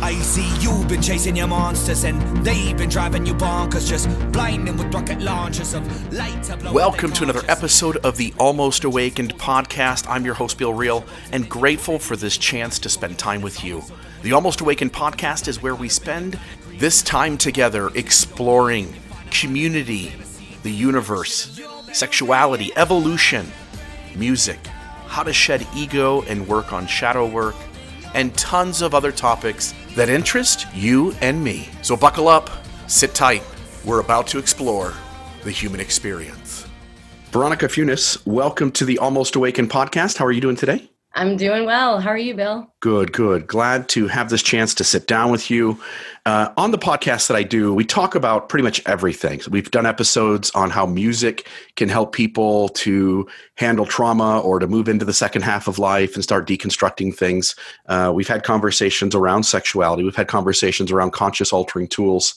I see you've been chasing your monsters and they've been driving you bonkers, just blinding with rocket launchers of light to blow. Welcome to another episode of the Almost Awakened podcast. I'm your host, Bill Reel, and grateful for this chance to spend time with you. The Almost Awakened podcast is where we spend this time together exploring community, the universe, sexuality, evolution, music, how to shed ego and work on shadow work, and tons of other topics that interest you and me. So buckle up, sit tight. We're about to explore the human experience. Veronica Funes, welcome to the Almost Awakened podcast. How are you doing today? I'm doing well. How are you, Bill? Good. Glad to have this chance to sit down with you. On the podcast that I do, we talk about pretty much everything. So we've done episodes on how music can help people to handle trauma or to move into the second half of life and start deconstructing things. We've had conversations around sexuality. We've had conversations around conscious altering tools,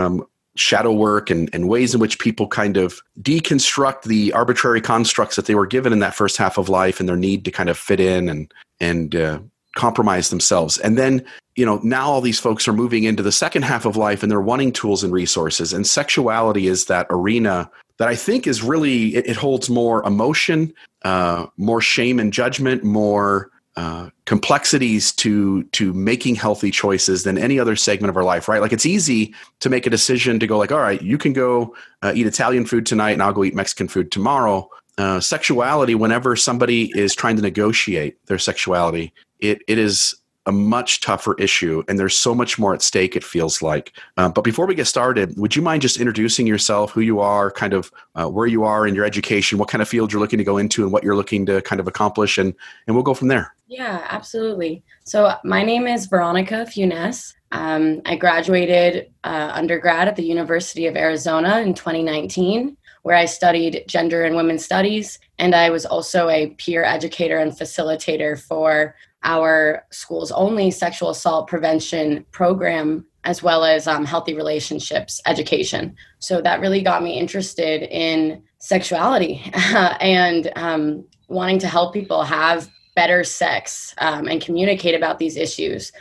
shadow work, and ways in which people kind of deconstruct the arbitrary constructs that they were given in that first half of life and their need to kind of fit in and compromise themselves. And then, now all these folks are moving into the second half of life and they're wanting tools and resources. And sexuality is that arena that I think is really, it holds more emotion, more shame and judgment, more complexities to making healthy choices than any other segment of our life, right? Like it's easy to make a decision to go like, all right, you can go eat Italian food tonight and I'll go eat Mexican food tomorrow. Sexuality, whenever somebody is trying to negotiate their sexuality, it is a much tougher issue, and there's so much more at stake, it feels like. But before we get started, would you mind just introducing yourself, who you are, kind of where you are in your education, what kind of field you're looking to go into, and what you're looking to kind of accomplish, and we'll go from there. Yeah, absolutely. So my name is Veronica Funes. I graduated undergrad at the University of Arizona in 2019, where I studied gender and women's studies, and I was also a peer educator and facilitator for our school's only sexual assault prevention program, as well as healthy relationships education. So that really got me interested in sexuality and wanting to help people have better sex and communicate about these issues.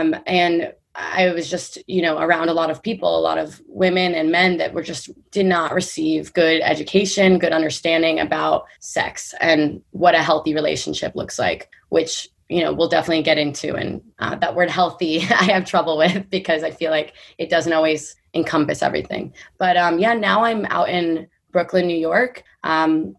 And I was just, around a lot of people, a lot of women and men that did not receive good education, good understanding about sex and what a healthy relationship looks like, which we'll definitely get into. And that word healthy, I have trouble with because I feel like it doesn't always encompass everything. But now I'm out in Brooklyn, New York. And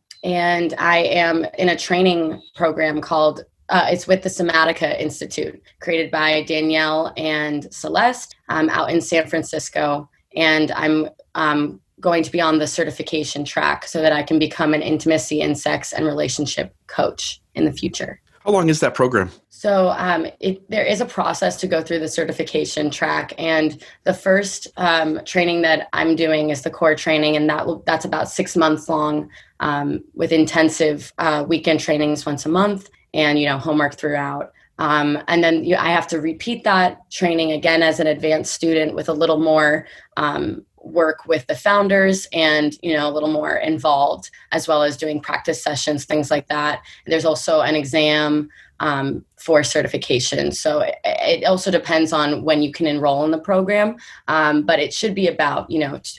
I am in a training program called, it's with the Somatica Institute, created by Danielle and Celeste out in San Francisco. And I'm going to be on the certification track so that I can become an intimacy and sex and relationship coach in the future. How long is that program? So there is a process to go through the certification track, and the first training that I'm doing is the core training, and that's about 6 months long with intensive weekend trainings once a month and homework throughout. And then I have to repeat that training again as an advanced student with a little more work with the founders and, a little more involved, as well as doing practice sessions, things like that. There's also an exam for certification. So it also depends on when you can enroll in the program. But it should be about,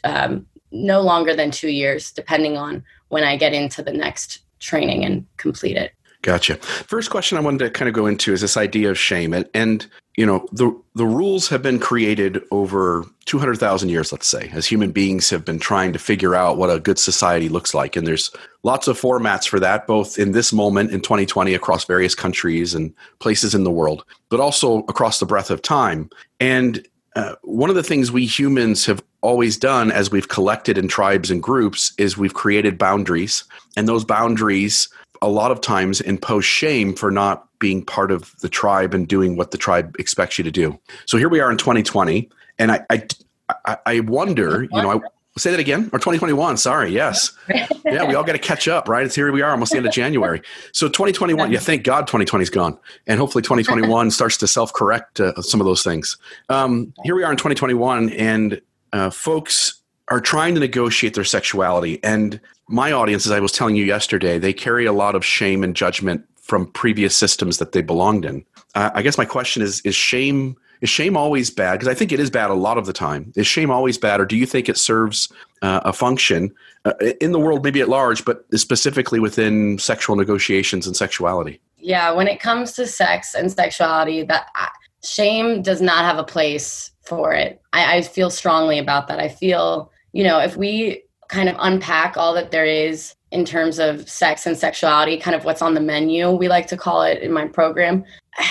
no longer than 2 years, depending on when I get into the next training and complete it. Gotcha. First question I wanted to kind of go into is this idea of shame. And the rules have been created over 200,000 years, let's say, as human beings have been trying to figure out what a good society looks like. And there's lots of formats for that, both in this moment in 2020 across various countries and places in the world, but also across the breadth of time. And one of the things we humans have always done as we've collected in tribes and groups is we've created boundaries. And those boundaries a lot of times impose shame for not being part of the tribe and doing what the tribe expects you to do. So here we are in 2020, and I wonder, I say that again, or 2021. Sorry, yes, yeah, we all got to catch up, right? It's here we are, almost the end of January. So 2021, yeah, thank God 2020 is gone, and hopefully 2021 starts to self-correct some of those things. Here we are in 2021, and folks are trying to negotiate their sexuality. And my audience, as I was telling you yesterday, they carry a lot of shame and judgment from previous systems that they belonged in. I guess my question is shame Is shame always bad? Because I think it is bad a lot of the time. Is shame always bad, or do you think it serves a function in the world, maybe at large, but specifically within sexual negotiations and sexuality? Yeah, when it comes to sex and sexuality, shame does not have a place for it. I feel strongly about that. I feel, if we kind of unpack all that there is in terms of sex and sexuality, kind of what's on the menu, we like to call it in my program.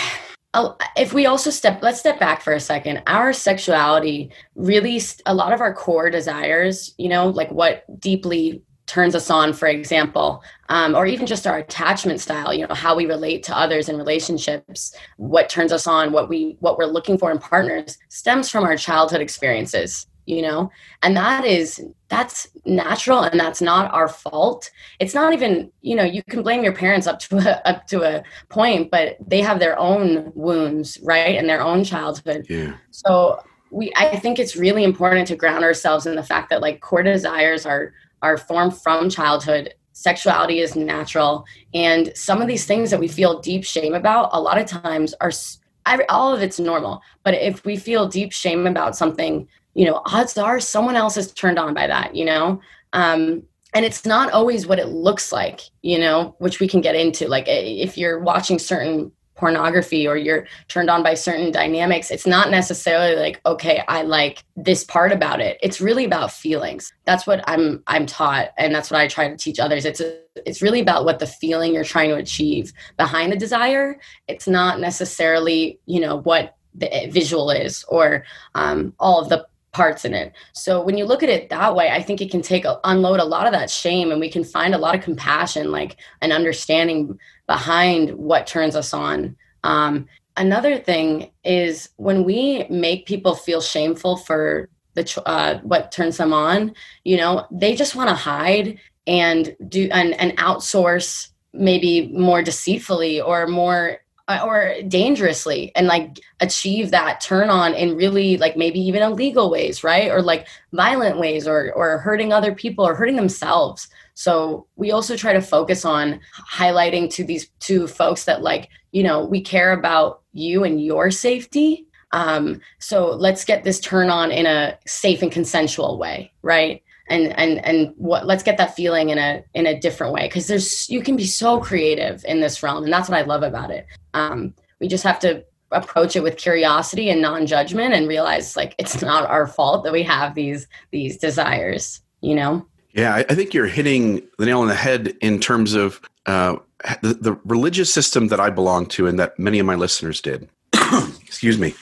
If we also let's step back for a second. Our sexuality, really, a lot of our core desires, like what deeply turns us on, for example, or even just our attachment style, how we relate to others in relationships, what turns us on, what we're looking for in partners, stems from our childhood experiences, and that's natural, and that's not our fault. It's not even, you can blame your parents up to a point, but they have their own wounds, right, and their own childhood. Yeah. So I think it's really important to ground ourselves in the fact that like core desires are formed from childhood. Sexuality is natural, and some of these things that we feel deep shame about, a lot of times all of it's normal. But if we feel deep shame about something, odds are someone else is turned on by that, and it's not always what it looks like, which we can get into. Like if you're watching certain pornography or you're turned on by certain dynamics, it's not necessarily like, okay, I like this part about it. It's really about feelings. That's what I'm taught, and that's what I try to teach others. It's really about what the feeling you're trying to achieve behind the desire. It's not necessarily, what the visual is or all of the parts in it. So when you look at it that way, I think it can unload a lot of that shame, and we can find a lot of compassion, like an understanding behind what turns us on. Another thing is when we make people feel shameful for what turns them on, they just want to hide and outsource, maybe more deceitfully or dangerously, and like achieve that turn on in really like maybe even illegal ways, right? Or like violent ways, or hurting other people or hurting themselves. So we also try to focus on highlighting to folks that like, we care about you and your safety. So let's get this turn on in a safe and consensual way, right? Let's get that feeling in a different way, because you can be so creative in this realm, and that's what I love about it. We just have to approach it with curiosity and non-judgment, and realize like it's not our fault that we have these desires. Yeah, I think you're hitting the nail on the head in terms of the religious system that I belong to, and that many of my listeners did. Excuse me.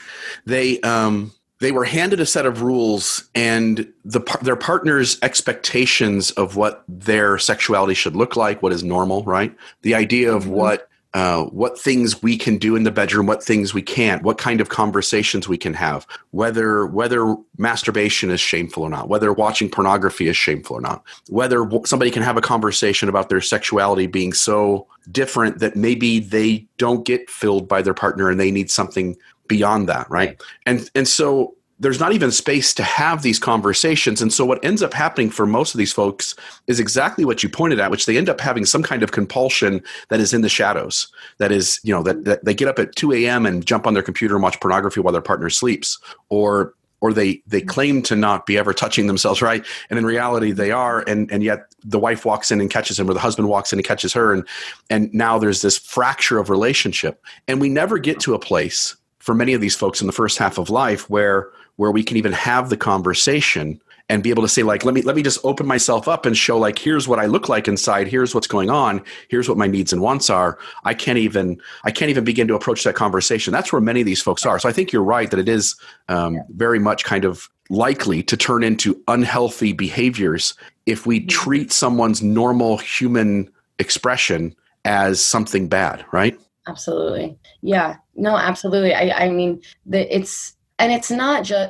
They were handed a set of rules, and their partner's expectations of what their sexuality should look like, what is normal, right? The idea of what things we can do in the bedroom, what things we can't, what kind of conversations we can have, whether masturbation is shameful or not, whether watching pornography is shameful or not, whether somebody can have a conversation about their sexuality being so different that maybe they don't get filled by their partner and they need something beyond that, right? And so there's not even space to have these conversations. And so what ends up happening for most of these folks is exactly what you pointed at, which they end up having some kind of compulsion that is in the shadows. That is, that they get up at 2 a.m. and jump on their computer and watch pornography while their partner sleeps, or they claim to not be ever touching themselves, right? And in reality, they are, and yet the wife walks in and catches him, or the husband walks in and catches her, and now there's this fracture of relationship. And we never get to a place for many of these folks in the first half of life where we can even have the conversation and be able to say, like, let me just open myself up and show, like, here's what I look like inside. Here's what's going on. Here's what my needs and wants are. I can't even begin to approach that conversation. That's where many of these folks are. So I think you're right that it is very much kind of likely to turn into unhealthy behaviors if we treat someone's normal human expression as something bad, right? Absolutely. Yeah, no, absolutely. I mean, it's not just,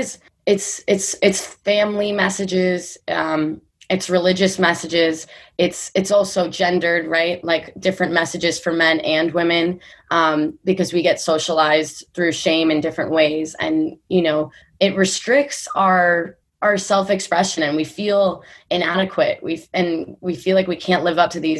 it's family messages. It's religious messages. It's also gendered, right? Like different messages for men and women, because we get socialized through shame in different ways. And, it restricts our self-expression, and we feel inadequate. We feel like we can't live up to these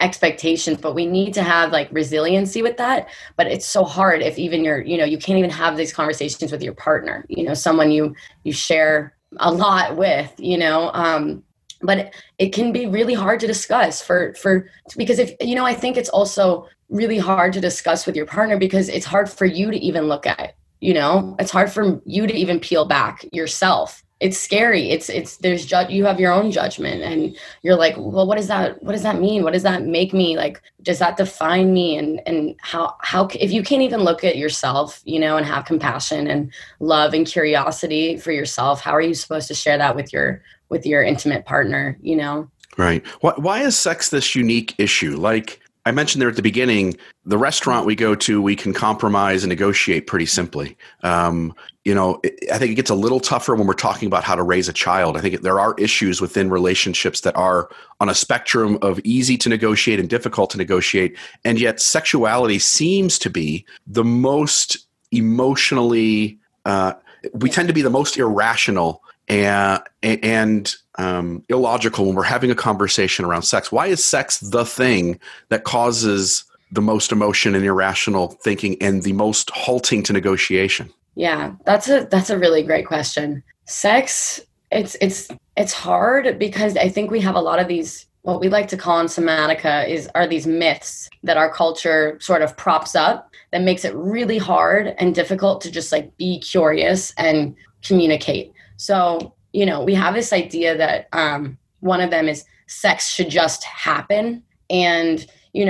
expectations, but we need to have like resiliency with that. But it's so hard if even you can't even have these conversations with your partner, someone you share a lot with, but it can be really hard to discuss because I think it's also really hard to discuss with your partner because it's hard for you to even look at, it's hard for you to even peel back yourself. It's scary. You have your own judgment and you're like, well, what does that mean? What does that make me? Like, does that define me? And how, if you can't even look at yourself, and have compassion and love and curiosity for yourself, how are you supposed to share that with your intimate partner, Right. Why is sex this unique issue? Like I mentioned there at the beginning, the restaurant we go to, we can compromise and negotiate pretty simply. I think it gets a little tougher when we're talking about how to raise a child. I think there are issues within relationships that are on a spectrum of easy to negotiate and difficult to negotiate. And yet sexuality seems to be the most emotionally, we tend to be the most irrational and illogical when we're having a conversation around sex. Why is sex the thing that causes the most emotion and irrational thinking and the most halting to negotiation? Yeah, that's a really great question. Sex, it's hard because I think we have a lot of these, what we like to call in somatica are these myths that our culture sort of props up that makes it really hard and difficult to just like be curious and communicate. So, we have this idea that one of them is sex should just happen and,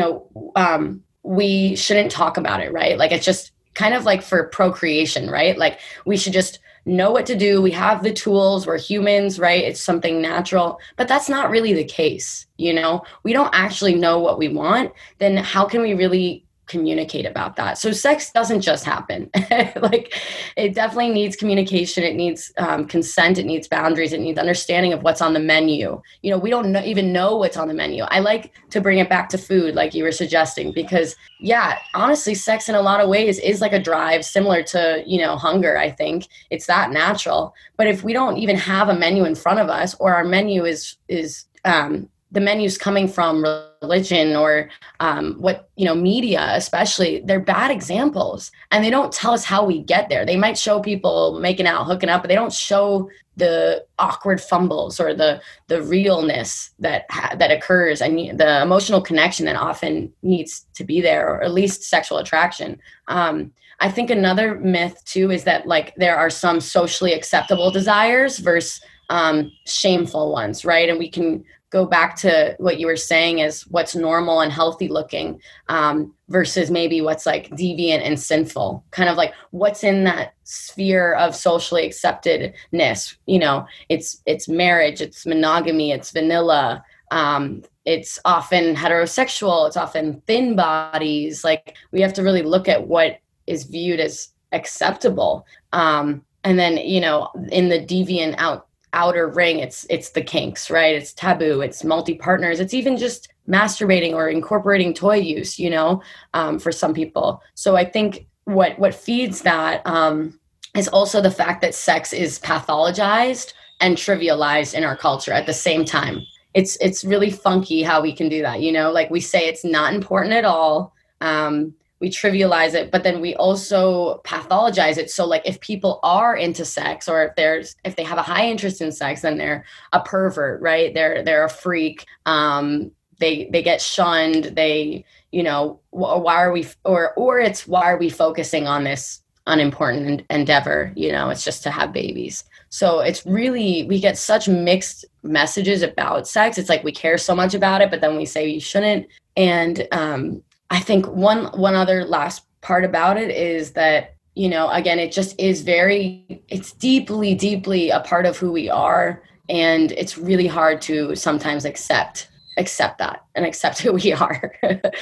we shouldn't talk about it, right? Like it's just kind of like for procreation, right? Like we should just know what to do. We have the tools. We're humans, right? It's something natural, but that's not really the case. We don't actually know what we want. Then how can we really communicate about that? So sex doesn't just happen. Like it definitely needs communication. It needs consent. It needs boundaries. It needs understanding of what's on the menu. We don't even know what's on the menu. I like to bring it back to food, like you were suggesting, because honestly, sex in a lot of ways is like a drive similar to, hunger. I think it's that natural. But if we don't even have a menu in front of us, or our menu is the menu's coming from religion or media, especially, they're bad examples. And they don't tell us how we get there. They might show people making out, hooking up, but they don't show the awkward fumbles or the realness that occurs and the emotional connection that often needs to be there, or at least sexual attraction. I think another myth too is that like there are some socially acceptable desires versus shameful ones, right? And we can go back to what you were saying is what's normal and healthy looking versus maybe what's like deviant and sinful, kind of like what's in that sphere of socially acceptedness. It's marriage, it's monogamy, it's vanilla. It's often heterosexual. It's often thin bodies. Like we have to really look at what is viewed as acceptable. And then, in the deviant outer ring, it's the kinks, right? It's taboo, it's multi-partners, it's even just masturbating or incorporating toy use, for some people. So I think what feeds that is also the fact that sex is pathologized and trivialized in our culture at the same time. It's really funky how we can do that, like we say it's not important at all. We trivialize it, but then we also pathologize it. So like if people are into sex, or if they have a high interest in sex, then they're a pervert, right? They're a freak. They get shunned. They, why are we focusing on this unimportant endeavor? It's just to have babies. So it's really, we get such mixed messages about sex. It's like we care so much about it, but then we say you shouldn't. And I think one other last part about it is that, again, it just is it's deeply, deeply a part of who we are. And it's really hard to sometimes accept that and accept who we are.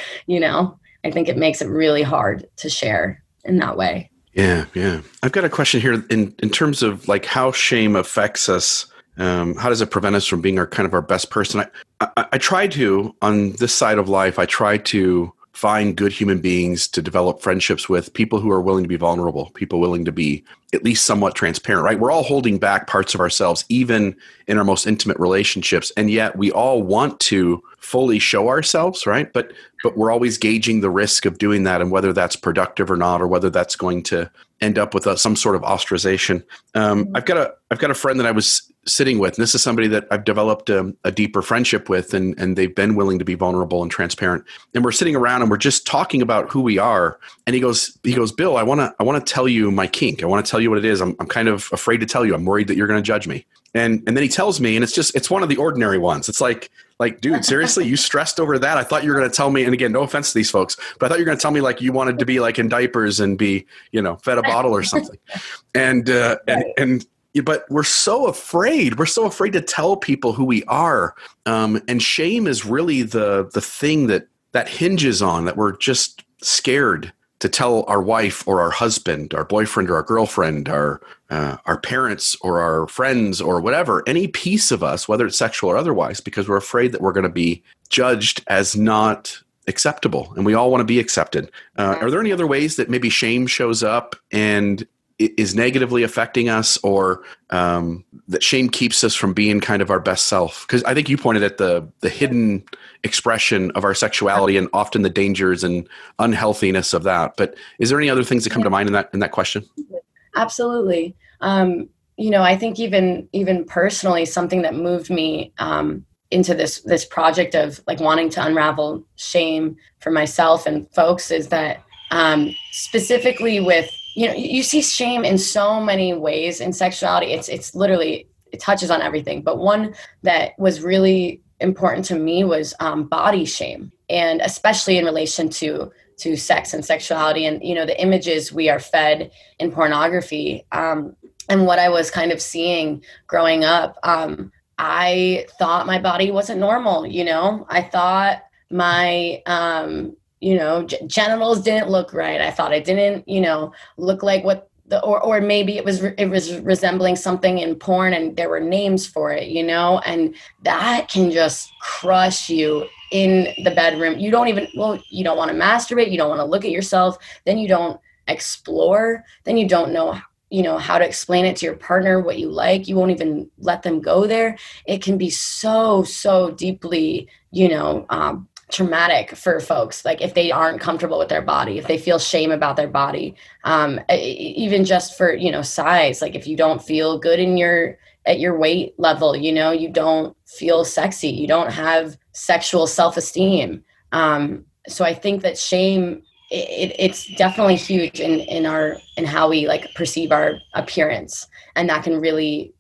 I think it makes it really hard to share in that way. Yeah. Yeah. I've got a question here in terms of like how shame affects us. How does it prevent us from being our best person? I try to, on this side of life, I try to find good human beings to develop friendships with, people who are willing to be vulnerable, people willing to be at least somewhat transparent, right? We're all holding back parts of ourselves, even in our most intimate relationships. And yet we all want to fully show ourselves, right? But we're always gauging the risk of doing that and whether that's productive or not, or whether that's going to end up with some sort of ostracization. I've got a friend that I was sitting with, and this is somebody that I've developed a deeper friendship with, and they've been willing to be vulnerable and transparent. And we're sitting around and we're just talking about who we are. And he goes, Bill, I want to tell you my kink. I want to tell you what it is. I'm kind of afraid to tell you. I'm worried that you're going to judge me. And then he tells me, and it's one of the ordinary ones. It's like, dude, seriously, you stressed over that? I thought you were going to tell me, and again, no offense to these folks, but I thought you were going to tell me like you wanted to be like in diapers and be, fed a bottle or something. But we're so afraid. We're so afraid to tell people who we are. And shame is really the thing that hinges on that. We're just scared to tell our wife or our husband, our boyfriend or our girlfriend, our parents or our friends or whatever, any piece of us, whether it's sexual or otherwise, because we're afraid that we're going to be judged as not acceptable. And we all want to be accepted. Are there any other ways that maybe shame shows up and is negatively affecting us, or that shame keeps us from being kind of our best self? Because I think you pointed at the hidden expression of our sexuality and often the dangers and unhealthiness of that. But is there any other things that come to mind in that question? Absolutely. I think even personally, something that moved me into this project of like wanting to unravel shame for myself and folks is that specifically with, you see shame in so many ways in sexuality. It's literally, it touches on everything. But one that was really important to me was body shame, and especially in relation to sex and sexuality and, the images we are fed in pornography. And what I was kind of seeing growing up, I thought my body wasn't normal. I thought my, genitals didn't look right. I thought it didn't, look like what or maybe it was resembling something in porn and there were names for it, and that can just crush you in the bedroom. You don't want to masturbate. You don't want to look at yourself. Then you don't explore. Then you don't know, how to explain it to your partner, what you like. You won't even let them go there. It can be so, so deeply, traumatic for folks, like if they aren't comfortable with their body, if they feel shame about their body, even just for size, like if you don't feel good at your weight level, you don't feel sexy, you don't have sexual self-esteem. So I think that shame, it's definitely huge in how we like perceive our appearance, and that can really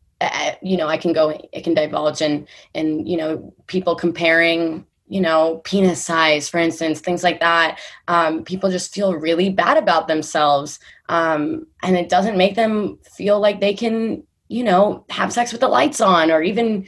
it can divulge in people comparing penis size, for instance, things like that. People just feel really bad about themselves. And it doesn't make them feel like they can, have sex with the lights on or even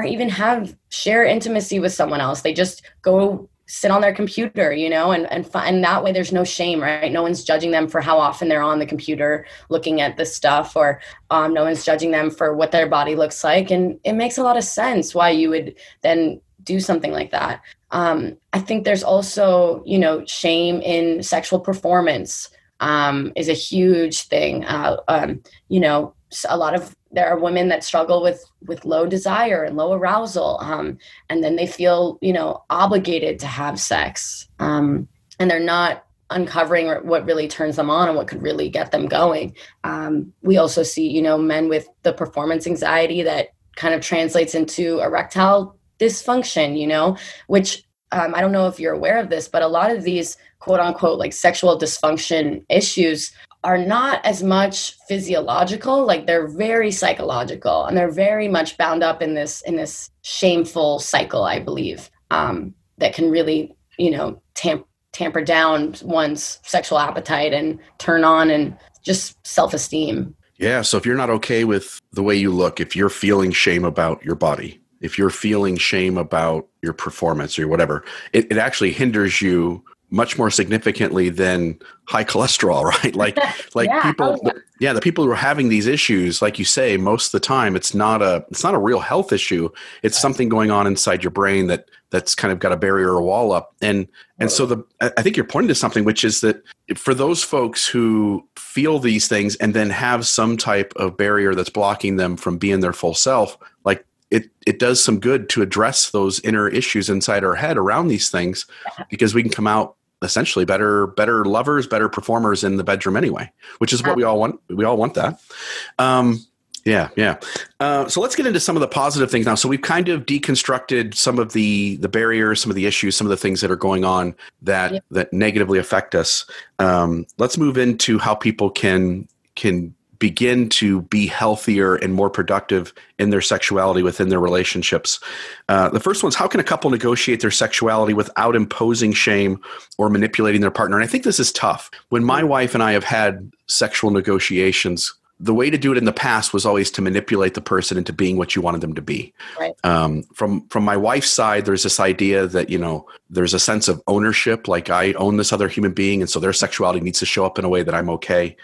share intimacy with someone else. They just go sit on their computer, and that way there's no shame, right? No one's judging them for how often they're on the computer looking at this stuff, or no one's judging them for what their body looks like. And it makes a lot of sense why you would then do something like that. I think there's also, shame in sexual performance is a huge thing. There are women that struggle with low desire and low arousal, and then they feel, obligated to have sex, and they're not uncovering what really turns them on and what could really get them going. We also see, men with the performance anxiety that kind of translates into erectile dysfunction, which I don't know if you're aware of this, but a lot of these quote unquote like sexual dysfunction issues are not as much physiological, like they're very psychological, and they're very much bound up in this shameful cycle, I believe, that can really, tamper down one's sexual appetite and turn on and just self-esteem. Yeah. So if you're not okay with the way you look, if you're feeling shame about your body, if you're feeling shame about your performance or whatever, it actually hinders you much more significantly than high cholesterol, right? Like people, the people who are having these issues, like you say, most of the time, it's not a real health issue. It's something going on inside your brain that that's kind of got a barrier or a wall up. And so I think you're pointing to something, which is that for those folks who feel these things and then have some type of barrier that's blocking them from being their full self, like it does some good to address those inner issues inside our head around these things, because we can come out essentially better lovers, better performers in the bedroom anyway, which is what we all want. We all want that. Yeah. So let's get into some of the positive things now. So we've kind of deconstructed some of the barriers, some of the issues, some of the things that are going on that negatively affect us. Let's move into how people can begin to be healthier and more productive in their sexuality within their relationships. The first one's, how can a couple negotiate their sexuality without imposing shame or manipulating their partner? And I think this is tough. When my wife and I have had sexual negotiations, the way to do it in the past was always to manipulate the person into being what you wanted them to be. Right. From my wife's side, there's this idea that, there's a sense of ownership, like I own this other human being, and so their sexuality needs to show up in a way that I'm okay.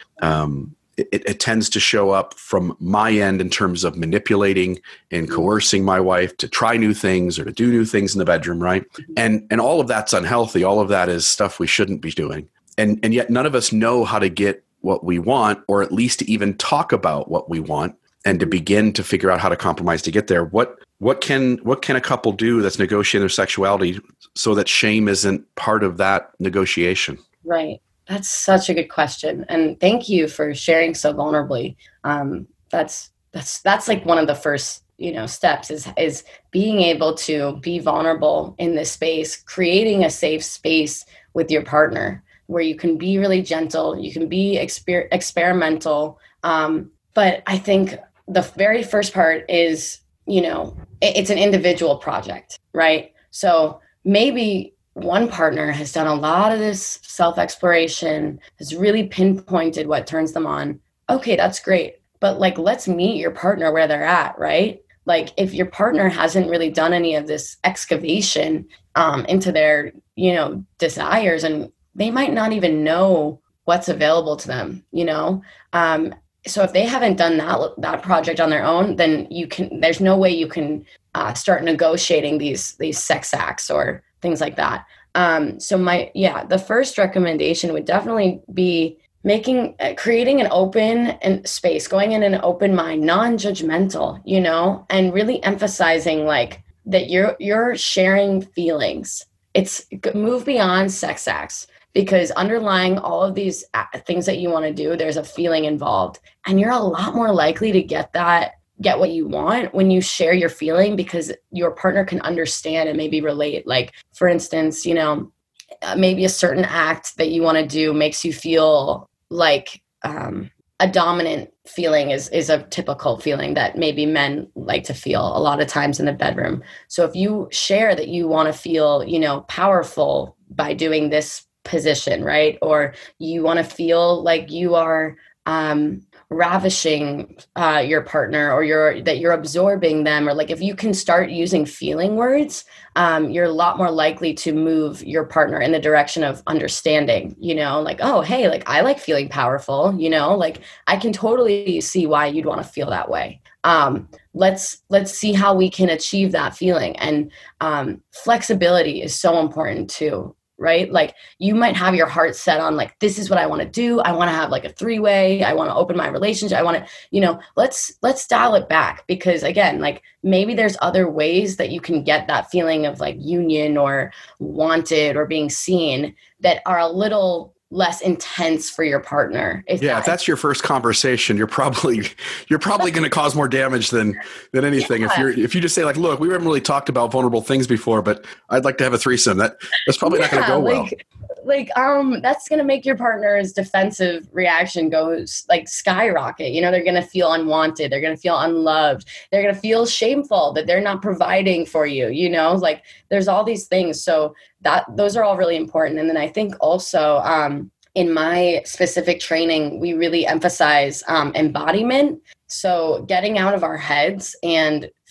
It tends to show up from my end in terms of manipulating and coercing my wife to try new things or to do new things in the bedroom, right? And all of that's unhealthy. All of that is stuff we shouldn't be doing. And yet none of us know how to get what we want, or at least to even talk about what we want and to begin to figure out how to compromise to get there. What can a couple do that's negotiating their sexuality so that shame isn't part of that negotiation? Right. That's such a good question. And thank you for sharing so vulnerably. That's like one of the first, steps is being able to be vulnerable in this space, creating a safe space with your partner where you can be really gentle, you can be experimental. But I think the very first part is, it's an individual project, right? So maybe one partner has done a lot of this self-exploration, has really pinpointed what turns them on. Okay, that's great. But let's meet your partner where they're at, right? If your partner hasn't really done any of this excavation into their, desires, and they might not even know what's available to them, So if they haven't done that project on their own, then there's no way you can start negotiating these sex acts or things like that. So the first recommendation would definitely be creating an open space, going in an open mind, non-judgmental, and really emphasizing that you're sharing feelings. It's move beyond sex acts, because underlying all of these things that you want to do, there's a feeling involved, and you're a lot more likely to get what you want when you share your feeling, because your partner can understand and maybe relate. For instance, maybe a certain act that you want to do makes you feel like a dominant feeling is a typical feeling that maybe men like to feel a lot of times in the bedroom. So if you share that you want to feel, powerful by doing this position, right? Or you want to feel like you are ravishing your partner, or that you're absorbing them, or if you can start using feeling words, you're a lot more likely to move your partner in the direction of understanding, oh, hey, I like feeling powerful, I can totally see why you'd want to feel that way. Let's see how we can achieve that feeling. And flexibility is so important too. Right? You might have your heart set on this is what I want to do. I want to have a 3-way. I want to open my relationship. I want to, let's dial it back, because again, maybe there's other ways that you can get that feeling of union or wanted or being seen that are a little less intense for your partner. If that's your first conversation, you're probably going to cause more damage than anything. Yeah. If you just say look, we haven't really talked about vulnerable things before, but I'd like to have a threesome. That's probably not going to go well. That's going to make your partner's defensive reaction goes skyrocket. They're going to feel unwanted. They're going to feel unloved. They're going to feel shameful that they're not providing for you. There's all these things. So those are all really important. And then I think also in my specific training, we really emphasize embodiment. So getting out of our heads and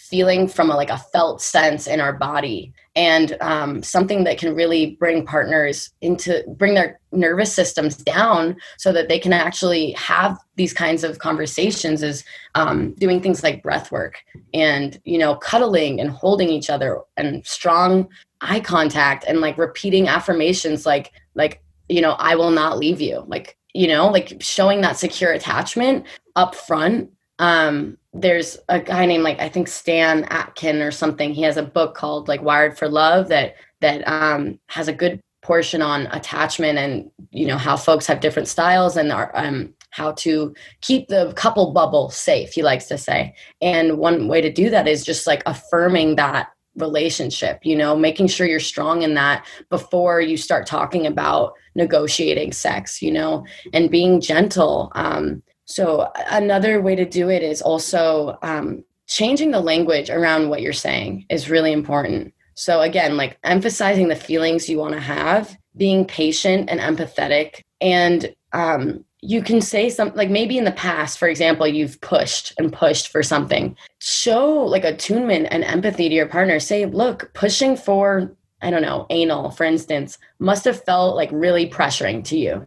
feeling from like a felt sense in our body, and something that can really bring partners bring their nervous systems down so that they can actually have these kinds of conversations is doing things like breath work and, cuddling and holding each other and strong eye contact and like repeating affirmations like, I will not leave you. Like showing that secure attachment up front. There's a guy named I think Stan Atkin or something. He has a book called Wired for Love that has a good portion on attachment and, how folks have different styles and how to keep the couple bubble safe, he likes to say. And one way to do that is just affirming that relationship, making sure you're strong in that before you start talking about negotiating sex, and being gentle. So another way to do it is also changing the language around what you're saying is really important. So again, emphasizing the feelings you want to have, being patient and empathetic. And you can say something maybe in the past, for example, you've pushed for something. Show attunement and empathy to your partner. Say, look, pushing for, I don't know, anal, for instance, must have felt really pressuring to you.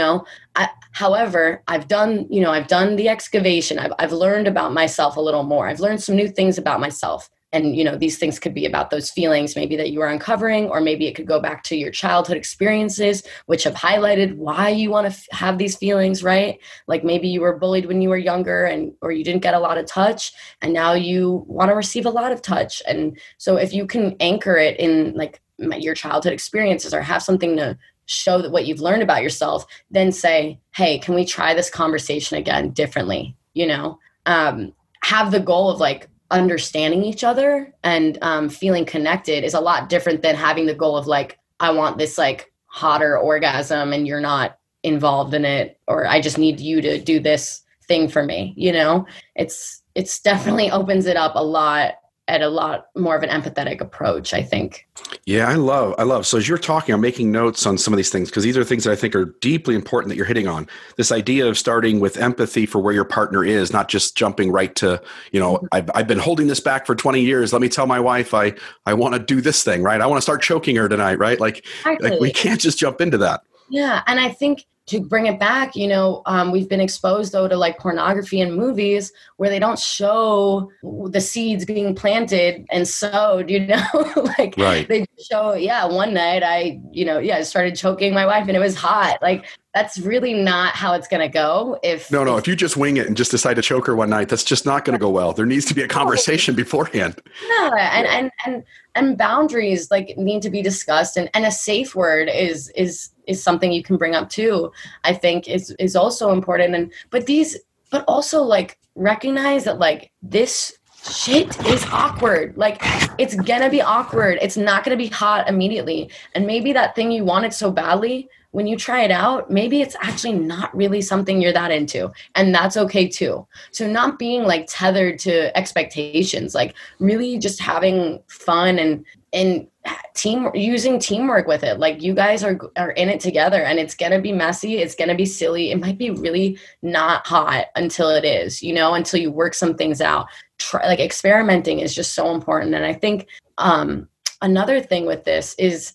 However, I've done the excavation. I've learned about myself a little more. I've learned some new things about myself. And, these things could be about those feelings maybe that you are uncovering, or maybe it could go back to your childhood experiences, which have highlighted why you want to have these feelings, right? Maybe you were bullied when you were younger or you didn't get a lot of touch, and now you want to receive a lot of touch. And so if you can anchor it in your childhood experiences or have something to show that what you've learned about yourself, then say, hey, can we try this conversation again differently? Have the goal of understanding each other and feeling connected is a lot different than having the goal of I want this hotter orgasm and you're not involved in it, or I just need you to do this thing for me. It's definitely opens it up a lot more of an empathetic approach, I think. Yeah, I love. So as you're talking, I'm making notes on some of these things because these are things that I think are deeply important that you're hitting on. This idea of starting with empathy for where your partner is, not just jumping right to, I've been holding this back for 20 years. Let me tell my wife I want to do this thing, right? I want to start choking her tonight, right? We can't just jump into that. Yeah, and I think to bring it back, we've been exposed though to pornography and movies where they don't show the seeds being planted and sowed, right. They show, one night I started choking my wife and it was hot. That's really not how it's going to go. If you just wing it and just decide to choke her one night, that's just not going to go well. There needs to be a conversation beforehand. Yeah. And boundaries need to be discussed, and a safe word is something you can bring up too. I think is also important. But also recognize that this shit is awkward. It's gonna be awkward. It's not gonna be hot immediately. And maybe that thing you wanted so badly, when you try it out, maybe it's actually not really something you're that into. And that's okay too. So not being tethered to expectations, really just having fun and using teamwork with it. You guys are in it together, and it's going to be messy. It's going to be silly. It might be really not hot until it is, until you work some things out. Experimenting is just so important. And I think another thing with this is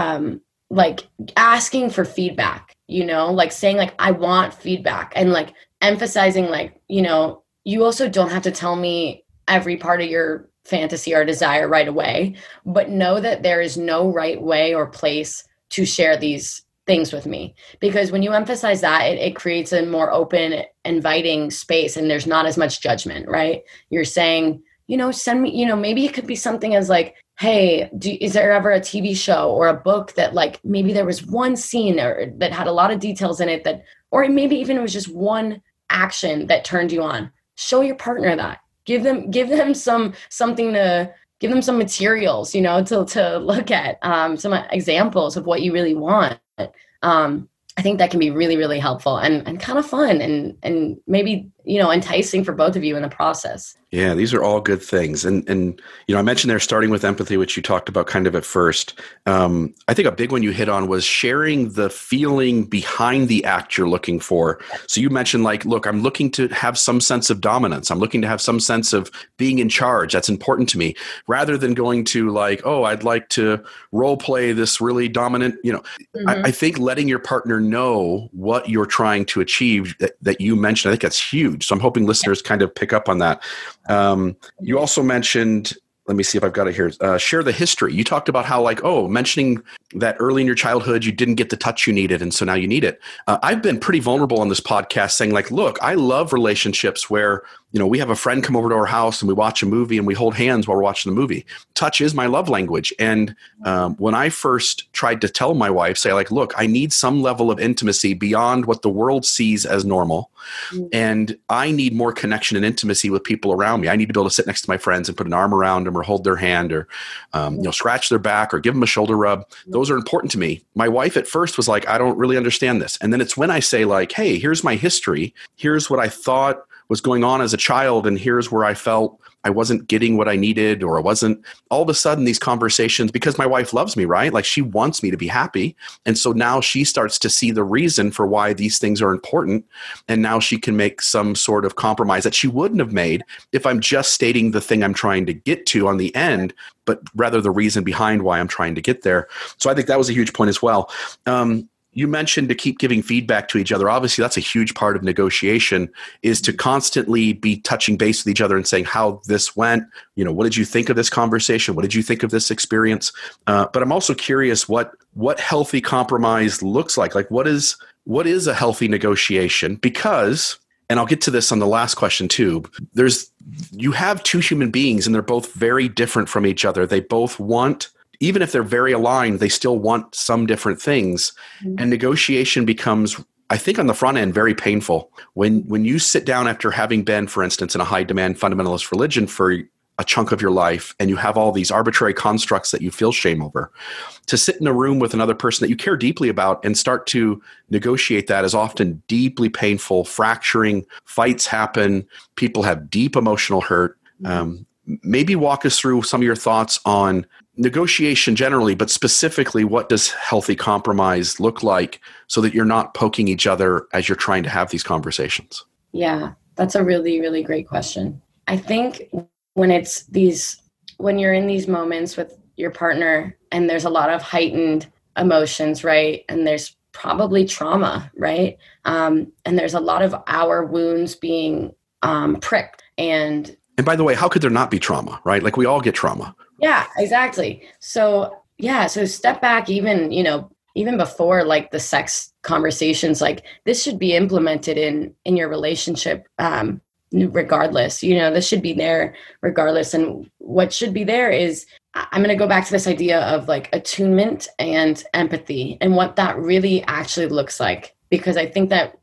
asking for feedback, saying I want feedback, and emphasizing you also don't have to tell me every part of your fantasy or desire right away, but know that there is no right way or place to share these things with me. Because when you emphasize that, it creates a more open, inviting space, and there's not as much judgment, right? You're saying, send me, maybe it could be something as hey, is there ever a TV show or a book that maybe there was one scene or that had a lot of details in it or maybe even it was just one action that turned you on. Show your partner that. Give them something to give them some materials, to look at, some examples of what you really want. I think that can be really, really helpful and kind of fun and maybe enticing for both of you in the process. Yeah, these are all good things. And I mentioned they're starting with empathy, which you talked about kind of at first. I think a big one you hit on was sharing the feeling behind the act you're looking for. So you mentioned like, look, I'm looking to have some sense of dominance. I'm looking to have some sense of being in charge. That's important to me, rather than going to like, oh, I'd like to role play this really dominant, I think letting your partner know what you're trying to achieve that you mentioned, I think that's huge. So I'm hoping listeners kind of pick up on that. You also mentioned, let me see if I've got it here, share the history. You talked about how mentioning that early in your childhood, you didn't get the touch you needed. And so now you need it. I've been pretty vulnerable on this podcast saying like, look, I love relationships where, we have a friend come over to our house and we watch a movie and we hold hands while we're watching the movie. Touch is my love language. And when I first tried to tell my wife, say like, look, I need some level of intimacy beyond what the world sees as normal. And I need more connection and intimacy with people around me. I need to be able to sit next to my friends and put an arm around them or hold their hand or, scratch their back or give them a shoulder rub. Those are important to me. My wife at first was like, I don't really understand this. And then it's when I say like, hey, here's my history. Here's what I thought was going on as a child. And here's where I felt I wasn't getting what I needed, or I wasn't. All of a sudden, these conversations, because my wife loves me, right? Like she wants me to be happy. And so now she starts to see the reason for why these things are important. And now she can make some sort of compromise that she wouldn't have made if I'm just stating the thing I'm trying to get to on the end, but rather the reason behind why I'm trying to get there. So I think that was a huge point as well. You mentioned to keep giving feedback to each other. Obviously, that's a huge part of negotiation, is to constantly be touching base with each other and saying how this went. What did you think of this conversation? What did you think of this experience? But I'm also curious what healthy compromise looks like. Like what is a healthy negotiation? Because, and I'll get to this on the last question too, you have two human beings and they're both very different from each other. They both want, even if they're very aligned, they still want some different things. And negotiation becomes, I think on the front end, very painful. When you sit down after having been, for instance, in a high demand fundamentalist religion for a chunk of your life, and you have all these arbitrary constructs that you feel shame over, to sit in a room with another person that you care deeply about and start to negotiate that is often deeply painful, fracturing, fights happen, people have deep emotional hurt. Maybe walk us through some of your thoughts on negotiation generally, but specifically, what does healthy compromise look like so that you're not poking each other as you're trying to have these conversations? Yeah, that's a really, really great question. I think when you're in these moments with your partner and there's a lot of heightened emotions, right? And there's probably trauma, right? And there's a lot of our wounds being pricked. And by the way, how could there not be trauma, right? Like we all get trauma. Yeah, exactly. So step back even before like the sex conversations, like this should be implemented in your relationship regardless. This should be there regardless. And what should be there is, I'm going to go back to this idea of like attunement and empathy and what that really actually looks like, because I think that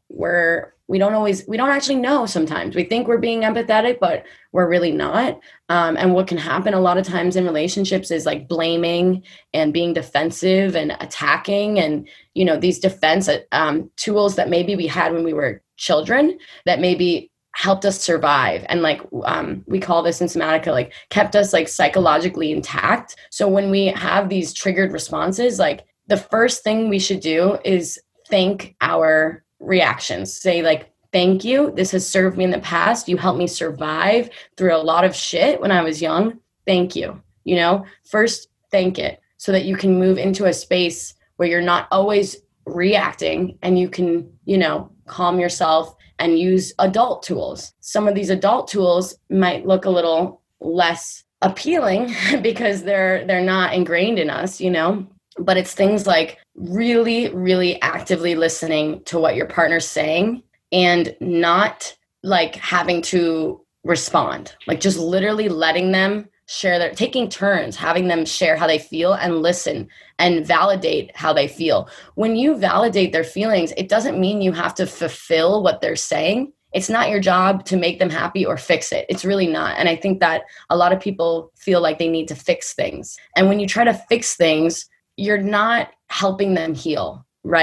we don't actually know sometimes. We think we're being empathetic, but we're really not. And what can happen a lot of times in relationships is like blaming and being defensive and attacking, and, these defense tools that maybe we had when we were children that maybe helped us survive. And like, we call this in Somatica, like kept us like psychologically intact. So when we have these triggered responses, like the first thing we should do is thank our reactions. Say like, thank you. This has served me in the past. You helped me survive through a lot of shit when I was young. Thank you. First thank it so that you can move into a space where you're not always reacting and you can, calm yourself and use adult tools. Some of these adult tools might look a little less appealing because they're not ingrained in us, but it's things like really, really actively listening to what your partner's saying and not like having to respond, like just literally letting them share taking turns, having them share how they feel and listen and validate how they feel. When you validate their feelings, it doesn't mean you have to fulfill what they're saying. It's not your job to make them happy or fix it. It's really not. And I think that a lot of people feel like they need to fix things. And when you try to fix things, you're not helping them heal, right?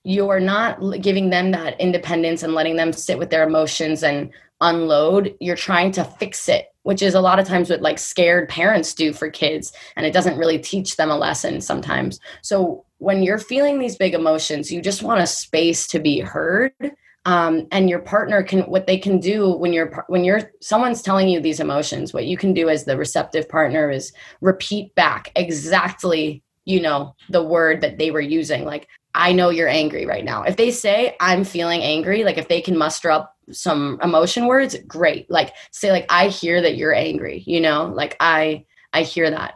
you're not giving them that independence and letting them sit with their emotions and unload. You're trying to fix it, which is a lot of times what like scared parents do for kids. And it doesn't really teach them a lesson sometimes. So when you're feeling these big emotions, you just want a space to be heard. And your partner what they can do when someone's telling you these emotions, what you can do as the receptive partner is repeat back exactly, the word that they were using. Like, I know you're angry right now. If they say I'm feeling angry, like if they can muster up some emotion words, great. Like say like, I hear that you're angry, like I hear that.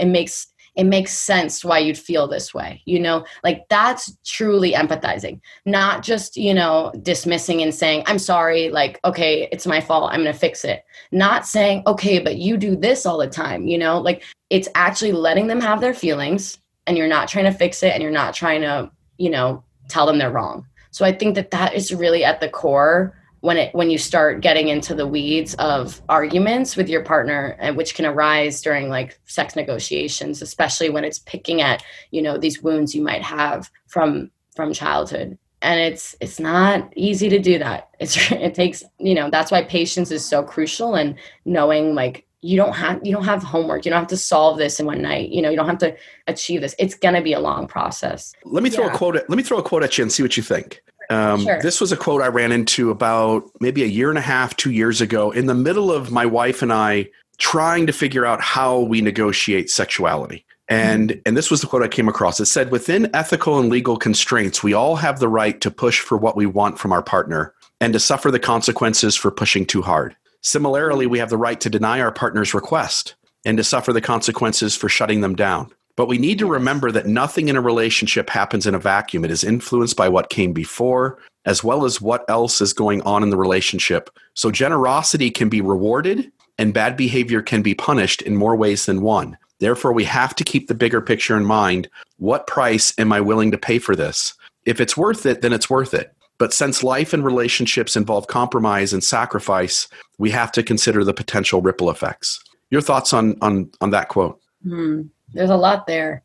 It makes sense why you'd feel this way, like that's truly empathizing, not just, dismissing and saying, I'm sorry, like, okay, it's my fault, I'm going to fix it. Not saying, okay, but you do this all the time, like it's actually letting them have their feelings and you're not trying to fix it and you're not trying to, tell them they're wrong. So I think that is really at the core when you start getting into the weeds of arguments with your partner, and which can arise during like sex negotiations, especially when it's picking at, these wounds you might have from childhood. And it's not easy to do that. It takes, that's why patience is so crucial, and knowing like, you don't have homework. You don't have to solve this in one night. You don't have to achieve this. It's going to be a long process. Let me throw a quote at you and see what you think. Sure. This was a quote I ran into about maybe a year and a half, 2 years ago, in the middle of my wife and I trying to figure out how we negotiate sexuality. And this was the quote I came across. It said, within ethical and legal constraints, we all have the right to push for what we want from our partner and to suffer the consequences for pushing too hard. Similarly, we have the right to deny our partner's request and to suffer the consequences for shutting them down. But we need to remember that nothing in a relationship happens in a vacuum. It is influenced by what came before, as well as what else is going on in the relationship. So generosity can be rewarded and bad behavior can be punished in more ways than one. Therefore, we have to keep the bigger picture in mind. What price am I willing to pay for this? If it's worth it, then it's worth it. But since life and relationships involve compromise and sacrifice, we have to consider the potential ripple effects. Your thoughts on that quote? There's a lot there.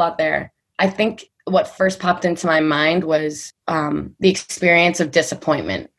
I think what first popped into my mind was the experience of disappointment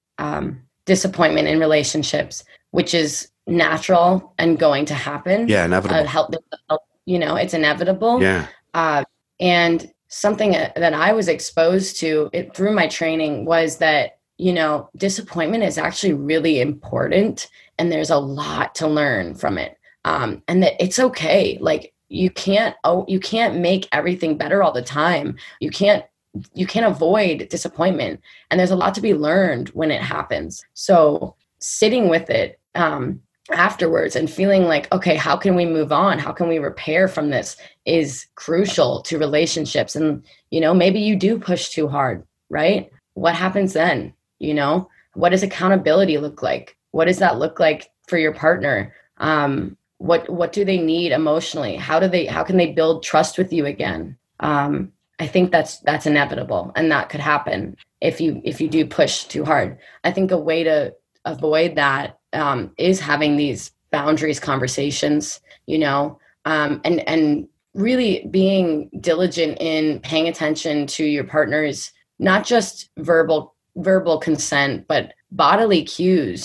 in relationships, which is natural and going to happen. Yeah, inevitable. It's inevitable. Yeah. And something that I was exposed to through my training was that, disappointment is actually really important, and there's a lot to learn from it. And that it's okay. Like you can't make everything better all the time. You can't avoid disappointment, and there's a lot to be learned when it happens. So sitting with it, afterwards and feeling like, okay, how can we move on? How can we repair from this is crucial to relationships. And, maybe you do push too hard, right? What happens then? What does accountability look like? What does that look like for your partner? What do they need emotionally? How can they build trust with you again? I think that's inevitable, and that could happen if you do push too hard. I think a way to avoid that is having these boundaries conversations, and really being diligent in paying attention to your partner's, not just verbal consent, but bodily cues.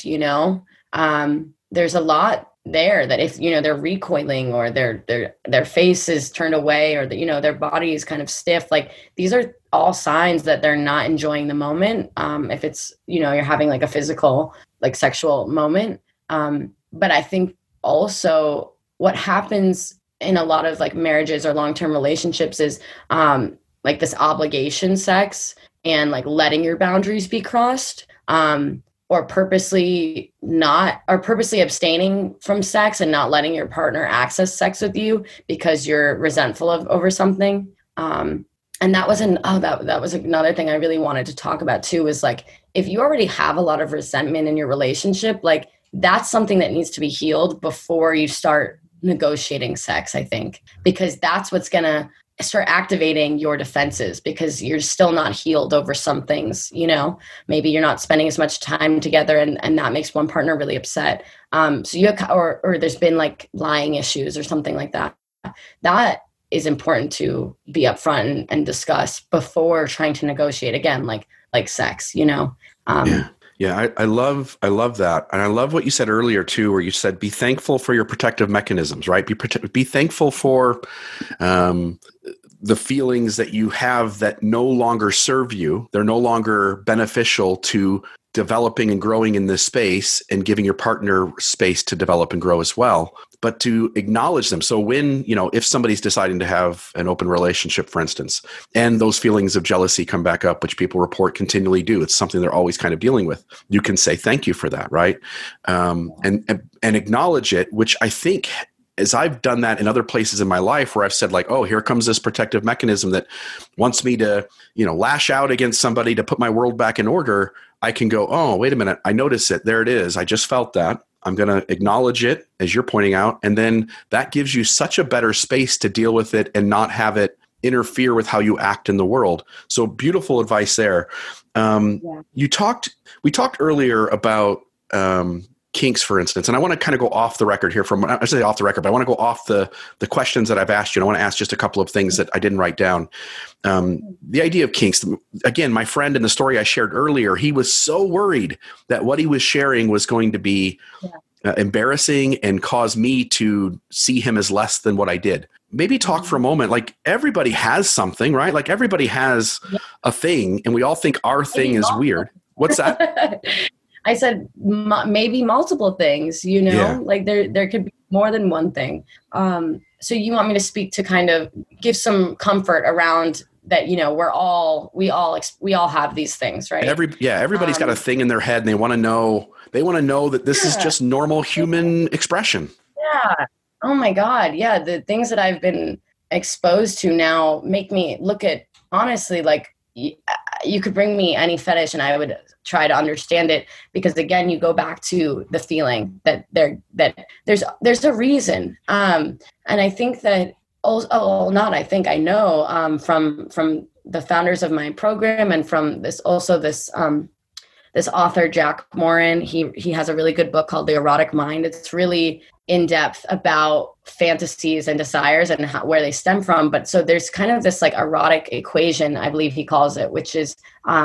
There's a lot there that if, they're recoiling or their face is turned away, or their body is kind of stiff, like these are all signs that they're not enjoying the moment. If it's, you're having like a physical, like sexual moment. But I think also what happens in a lot of like marriages or long-term relationships is like this obligation sex and like letting your boundaries be crossed, or purposely abstaining from sex and not letting your partner access sex with you because you're resentful over something. And that was that was another thing I really wanted to talk about too, is like, if you already have a lot of resentment in your relationship, like that's something that needs to be healed before you start negotiating sex, I think, because that's what's going to start activating your defenses, because you're still not healed over some things, maybe you're not spending as much time together, and that makes one partner really upset. So you or there's been like lying issues or something like that. That is important to be upfront and discuss before trying to negotiate again, like sex, Yeah. Yeah, I love that. And I love what you said earlier too, where you said, be thankful for your protective mechanisms, right? Be thankful for the feelings that you have that no longer serve you. They're no longer beneficial to developing and growing in this space and giving your partner space to develop and grow as well, but to acknowledge them. So when, if somebody's deciding to have an open relationship, for instance, and those feelings of jealousy come back up, which people report continually do, it's something they're always kind of dealing with. You can say, thank you for that. Right. And acknowledge it, which I think, as I've done that in other places in my life where I've said like, oh, here comes this protective mechanism that wants me to, lash out against somebody to put my world back in order. I can go, oh, wait a minute. I notice it. There it is. I just felt that. I'm going to acknowledge it, as you're pointing out. And then that gives you such a better space to deal with it and not have it interfere with how you act in the world. So beautiful advice there. We talked earlier about, kinks, for instance, and I want to kind of go off the record here I say off the record, but I want to go off the questions that I've asked you. And I want to ask just a couple of things that I didn't write down. The idea of kinks, again, my friend in the story I shared earlier, he was so worried that what he was sharing was going to be embarrassing and cause me to see him as less than what I did. Maybe talk for a moment, like everybody has something, right? Like everybody has a thing and we all think our thing is weird. What's that? I said maybe multiple things, like there could be more than one thing. So you want me to speak to kind of give some comfort around that, we all have these things, right? Everybody's got a thing in their head and they want to know that this is just normal human expression. Yeah. Oh my God. Yeah. The things that I've been exposed to now make me look at, honestly, like you could bring me any fetish and I would try to understand it, because again, you go back to the feeling that there's a reason. And I think that I know from the founders of my program and from this author, Jack Morin, he has a really good book called The Erotic Mind. It's really in depth about fantasies and desires and where they stem from. But so there's kind of this like erotic equation, I believe he calls it, which is,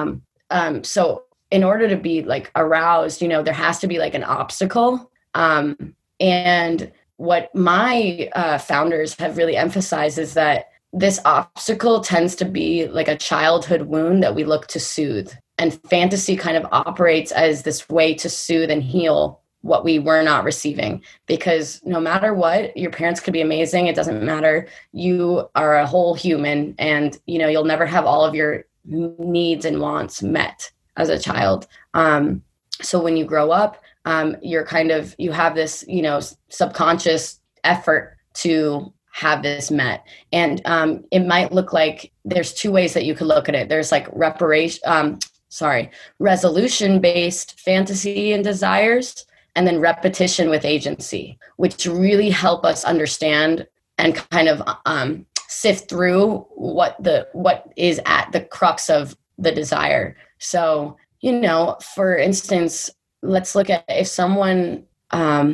so in order to be like aroused, there has to be like an obstacle. And what my founders have really emphasized is that this obstacle tends to be like a childhood wound that we look to soothe. And fantasy kind of operates as this way to soothe and heal what we were not receiving, because no matter what, your parents could be amazing. It doesn't matter. You are a whole human and, you'll never have all of your needs and wants met as a child. So when you grow up, you have this, subconscious effort to have this met. And it might look like there's two ways that you could look at it. There's like resolution-based fantasy and desires, and then repetition with agency, which really help us understand and kind of sift through what is at the crux of the desire. So, for instance, let's look at if someone, a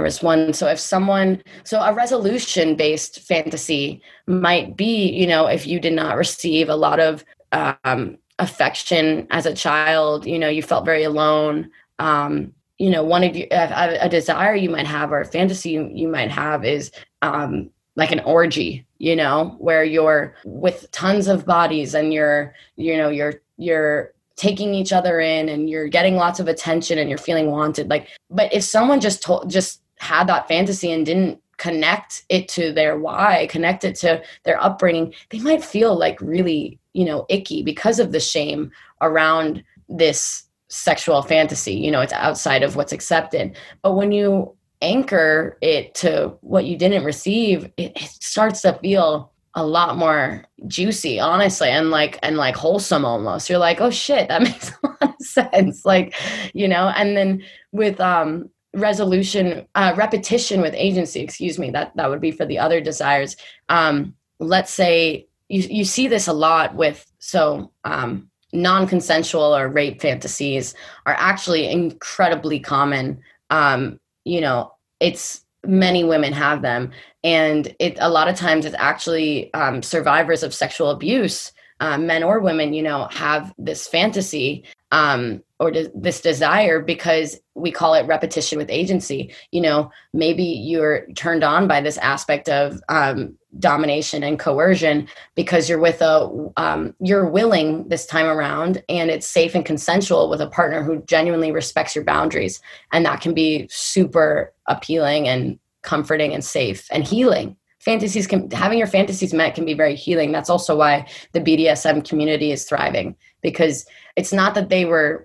resolution-based fantasy might be, if you did not receive a lot of affection as a child, you felt very alone. One of a desire you might have or a fantasy you might have is like an orgy, where you're with tons of bodies and you're taking each other in and you're getting lots of attention and you're feeling wanted. But if someone just had that fantasy and didn't connect it to their why, connect it to their upbringing, they might feel like really, icky because of the shame around this sexual fantasy. It's outside of what's accepted. But when you anchor it to what you didn't receive, it starts to feel a lot more juicy, honestly, and like wholesome almost. You're like, oh shit, that makes a lot of sense. And then with repetition with agency, that would be for the other desires. Let's say you see this a lot with, non-consensual or rape fantasies are actually incredibly common. It's many women have them. And a lot of times it's actually survivors of sexual abuse, men or women, have this fantasy or this desire, because we call it repetition with agency. Maybe you're turned on by this aspect of domination and coercion because you're with you're willing this time around, and it's safe and consensual with a partner who genuinely respects your boundaries. And that can be super appealing and comforting and safe and healing. Having your fantasies met can be very healing. That's also why the BDSM community is thriving, because it's not that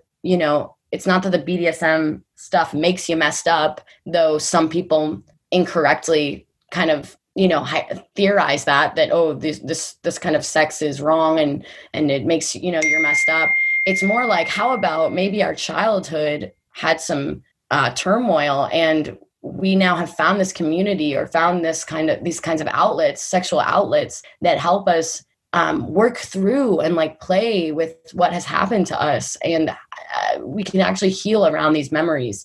it's not that the BDSM stuff makes you messed up, though some people incorrectly kind of, theorize that, this kind of sex is wrong and it makes, you're messed up. It's more like, how about maybe our childhood had some turmoil, and we now have found this community or found these kinds of outlets, sexual outlets, that help us work through and play with what has happened to us. And we can actually heal around these memories.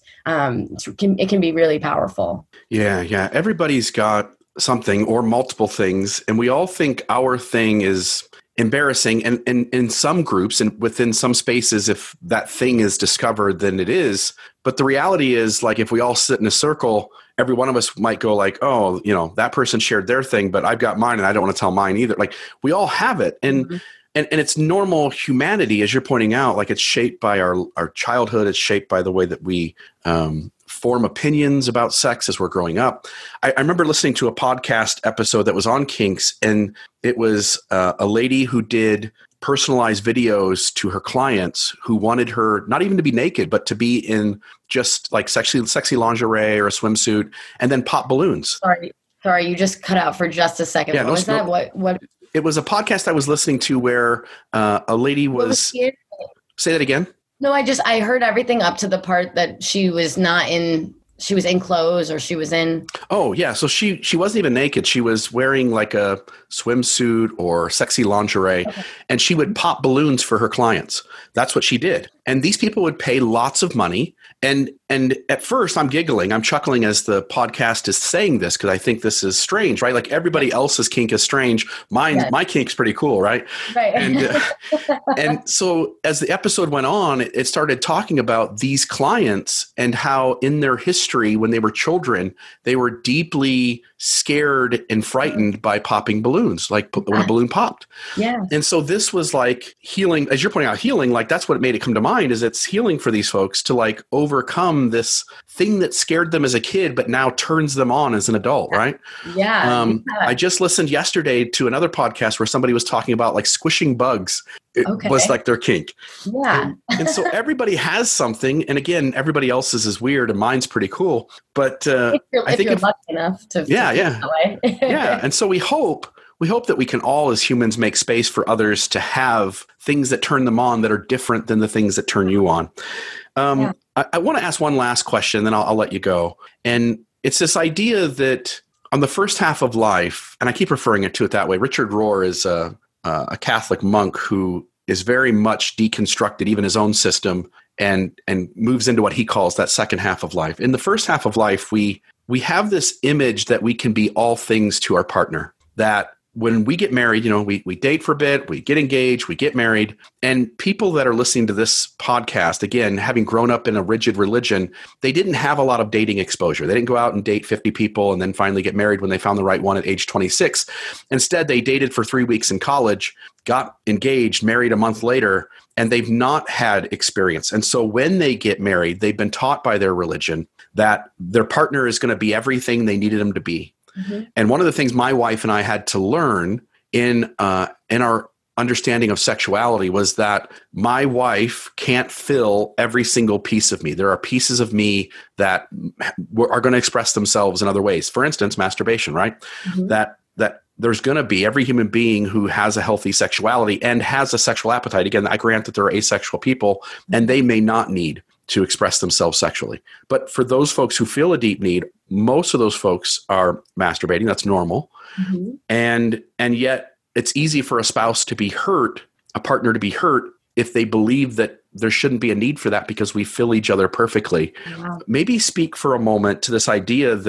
It can be really powerful. Yeah. Everybody's got something or multiple things, and we all think our thing is embarrassing. And in some groups and within some spaces, if that thing is discovered, then it is. But the reality is, if we all sit in a circle, every one of us might go oh, that person shared their thing, but I've got mine and I don't want to tell mine either. We all have it. And Mm-hmm. and it's normal humanity, as you're pointing out, it's shaped by our childhood. It's shaped by the way that we form opinions about sex as we're growing up. I remember listening to a podcast episode that was on kinks, and it was a lady who did personalized videos to her clients who wanted her not even to be naked, but to be in just sexy lingerie or a swimsuit, and then pop balloons. Sorry, you just cut out for just a second. Yeah, what was that? What? It was a podcast I was listening to where a lady was. Say that again. No, I heard everything up to the part that she was in clothes, or she was in. Oh yeah. So she wasn't even naked. She was wearing a swimsuit or sexy lingerie, okay. And she would pop balloons for her clients. That's what she did. And these people would pay lots of money. And at first I'm giggling, I'm chuckling as the podcast is saying this, because I think this is strange, right? Everybody else's kink is strange. My kink's pretty cool, right? Right. And so as the episode went on, it started talking about these clients and how in their history, when they were children, they were deeply scared and frightened by popping balloons, when a balloon popped. Yeah. And so this was healing, as you're pointing out, healing, that's what made it come to mind, is it's healing for these folks to overcome this thing that scared them as a kid, but now turns them on as an adult, right? Yeah. I just listened yesterday to another podcast where somebody was talking about squishing bugs. It was their kink. Yeah. And so everybody has something. And again, everybody else's is weird and mine's pretty cool. But if you're lucky enough to yeah. That way. Yeah. And so we hope that we can all as humans make space for others to have things that turn them on that are different than the things that turn you on. I want to ask one last question, then I'll let you go. And it's this idea that on the first half of life, and I keep referring to it that way, Richard Rohr is a Catholic monk who is very much deconstructed even his own system and moves into what he calls that second half of life. In the first half of life, we have this image that we can be all things to our partner, that when we get married, we date for a bit, we get engaged, we get married, and people that are listening to this podcast, again, having grown up in a rigid religion, they didn't have a lot of dating exposure. They didn't go out and date 50 people and then finally get married when they found the right one at age 26. Instead, they dated for 3 weeks in college, got engaged, married a month later, and they've not had experience. And so when they get married, they've been taught by their religion that their partner is going to be everything they needed them to be. Mm-hmm. And one of the things my wife and I had to learn in our understanding of sexuality was that my wife can't fill every single piece of me. There are pieces of me that are going to express themselves in other ways. For instance, masturbation, right? Mm-hmm. That there's going to be every human being who has a healthy sexuality and has a sexual appetite. Again, I grant that there are asexual people and they may not need to express themselves sexually. But for those folks who feel a deep need, most of those folks are masturbating. That's normal. Mm-hmm. And yet it's easy for a spouse to be hurt, a partner to be hurt, if they believe that there shouldn't be a need for that because we fill each other perfectly. Wow. Maybe speak for a moment to this idea that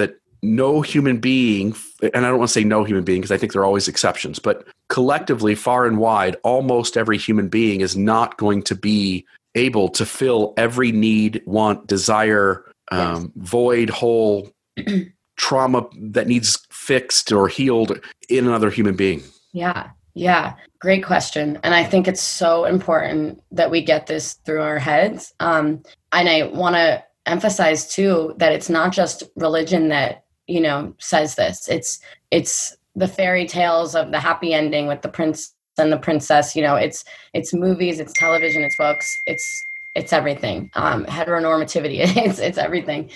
no human being, and I don't want to say no human being because I think there are always exceptions, but collectively, far and wide, almost every human being is not going to be able to fill every need, want, desire, void, hole, trauma that needs fixed or healed in another human being. Yeah. Yeah. Great question. And I think it's so important that we get this through our heads. And I want to emphasize too, that it's not just religion that, says this. It's the fairy tales of the happy ending with the prince and the princess. It's movies, it's television, it's books, it's everything. Heteronormativity, it's everything.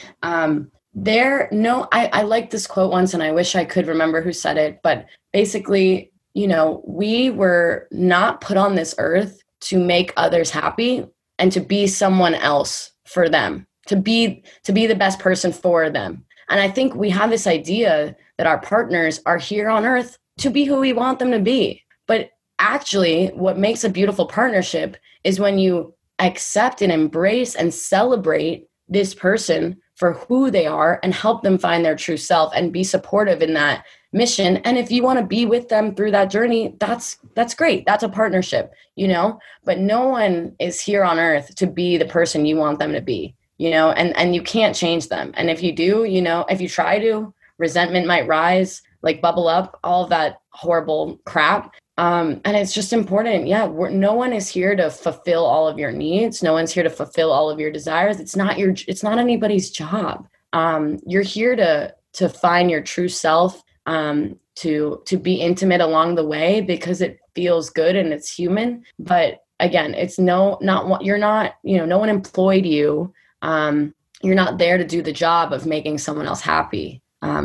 I like this quote once, and I wish I could remember who said it, but basically, we were not put on this earth to make others happy and to be someone else for them, to be the best person for them. And I think we have this idea that our partners are here on earth to be who we want them to be. But actually, what makes a beautiful partnership is when you accept and embrace and celebrate this person for who they are and help them find their true self and be supportive in that mission. And if you want to be with them through that journey, that's great. That's a partnership, but no one is here on earth to be the person you want them to be, and you can't change them. And if you do, if you try to, resentment might rise, like bubble up, all of that horrible crap. And it's just important. Yeah. No one is here to fulfill all of your needs. No one's here to fulfill all of your desires. It's not anybody's job. You're here to find your true self, to be intimate along the way because it feels good and it's human. But again, it's no one employed you. You're not there to do the job of making someone else happy.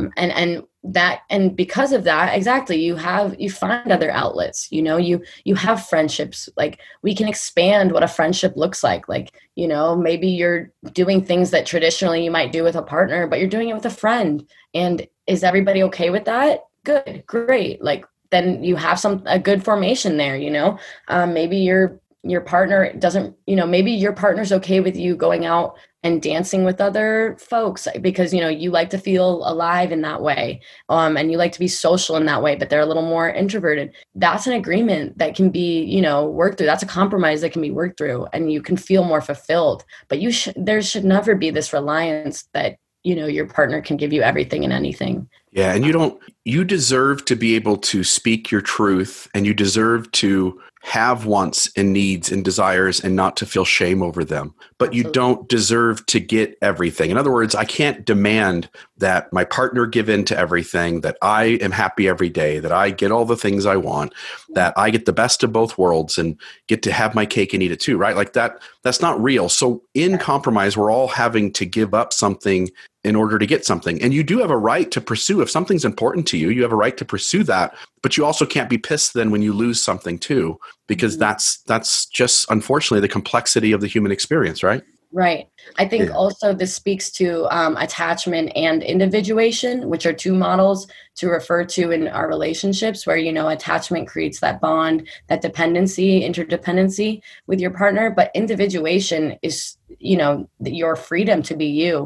And because of that, exactly, you find other outlets, you have friendships. Like, we can expand what a friendship looks like. Like, maybe you're doing things that traditionally you might do with a partner, but you're doing it with a friend. And is everybody okay with that? Good, great. Like, then you have a good formation there, maybe your partner doesn't, maybe your partner's okay with you going out and dancing with other folks because, you like to feel alive in that way. And you like to be social in that way, but they're a little more introverted. That's an agreement that can be, worked through. That's a compromise that can be worked through and you can feel more fulfilled. But there should never be this reliance that, your partner can give you everything and anything. Yeah. And you deserve to be able to speak your truth, and you deserve to have wants and needs and desires and not to feel shame over them. But Absolutely. You don't deserve to get everything. In other words, I can't demand that my partner give in to everything, that I am happy every day, that I get all the things I want, that I get the best of both worlds and get to have my cake and eat it too, right? Like that's not real. So in compromise, we're all having to give up something in order to get something. And you do have a right to pursue. If something's important to you, you have a right to pursue that. But you also can't be pissed then when you lose something too, because that's just, unfortunately, the complexity of the human experience, right? Right. I think also this speaks to attachment and individuation, which are two models to refer to in our relationships where, attachment creates that bond, that dependency, interdependency with your partner. But individuation is, your freedom to be you.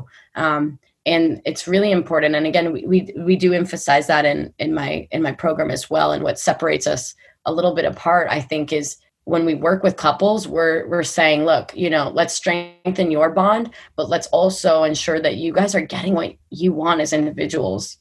And it's really important. And again, we do emphasize that in my program as well. And what separates us a little bit apart, I think, is when we work with couples, we're saying, look, let's strengthen your bond, but let's also ensure that you guys are getting what you want as individuals.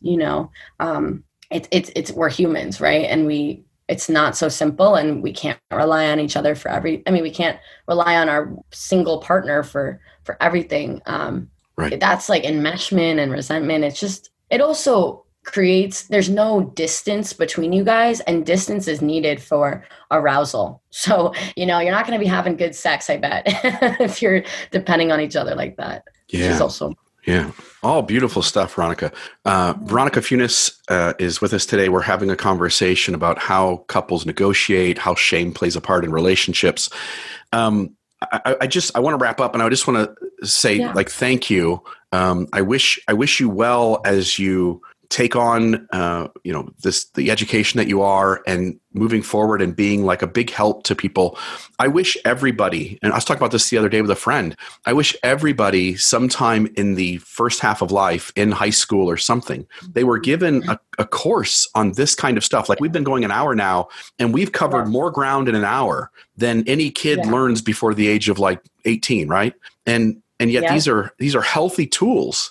We're humans, right? And it's not so simple, and we can't rely on each other we can't rely on our single partner for everything. Right. That's like enmeshment and resentment. It also there's no distance between you guys, and distance is needed for arousal. So, you're not going to be having good sex, I bet, if you're depending on each other like that. Yeah. Yeah. All beautiful stuff, Veronica. Veronica Funes is with us today. We're having a conversation about how couples negotiate, how shame plays a part in relationships. I want to wrap up, and I just want to say, thank you. I wish you well as you take on, the education that you are and moving forward and being like a big help to people. I wish everybody, and I was talking about this the other day with a friend, I wish everybody sometime in the first half of life in high school or something, they were given a course on this kind of stuff. Like we've been going an hour now and we've covered more ground in an hour than any kid learns before the age of like 18, right? And yet these are healthy tools.